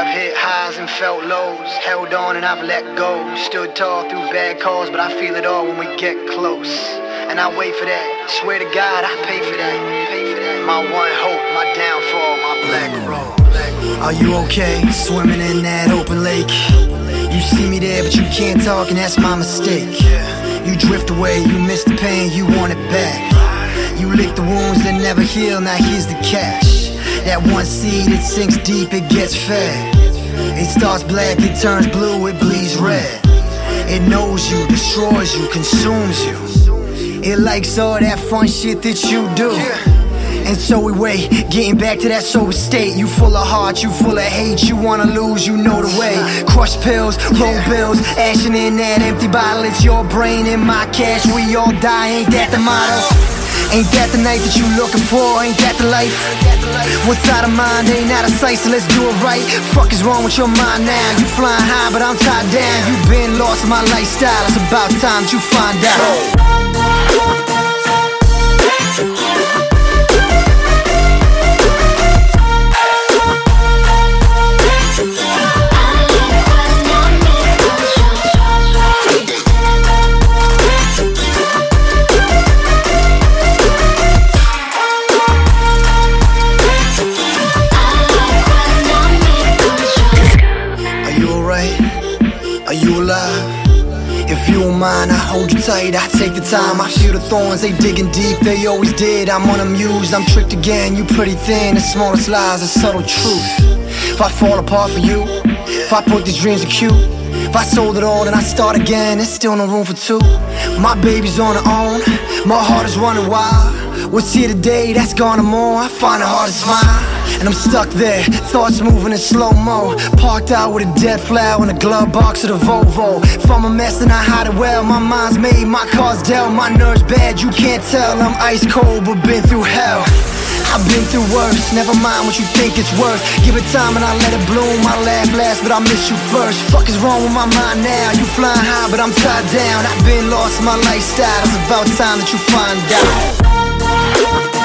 I've hit highs and felt lows, held on and I've let go. Stood tall through bad calls, but I feel it all when we get close. And I wait for that, swear to God I pay for that. My one hope, my downfall, my black road. Are you okay, swimming in that open lake? You see me there but you can't talk and that's my mistake. You drift away, you miss the pain, you want it back. You lick the wounds that never heal, now here's the cash. That one seed, it sinks deep, it gets fed. It starts black, it turns blue, it bleeds red. It knows you, destroys you, consumes you. It likes all that fun shit that you do. And so we wait, getting back to that sober state. You full of heart, you full of hate. You wanna lose, you know the way. Crush pills, roll bills, ashing in that empty bottle. It's your brain and my cash, we all die, ain't that the motto? Ain't that the night that you looking for? Ain't that the life? What's out of mind ain't out of sight, so let's do it right. Fuck is wrong with your mind now? You flying high but I'm tied down. You been lost in my lifestyle, it's about time that you find out. Are you alive? If you don't mind, I hold you tight, I take the time. I feel the thorns, they digging deep, they always did. I'm unamused, I'm tricked again, you pretty thin. The smallest lies, the subtle truth. If I fall apart for you, if I put these dreams in queue, if I sold it all then I start again, there's still no room for two. My baby's on her own, my heart is running wild. What's here today, that's gone tomorrow, I find it hard to smile. And I'm stuck there, thoughts moving in slow-mo. Parked out with a dead flower in a glove box of the Volvo. If I'm a mess then I hide it well. My mind's made, my car's dealt. My nerves bad, you can't tell. I'm ice cold but been through hell. I've been through worse, never mind what you think it's worth. Give it time and I let it bloom. I laugh last but I miss you first. Fuck is wrong with my mind now? You flying high but I'm tied down. I've been lost in my lifestyle, it's about time that you find out.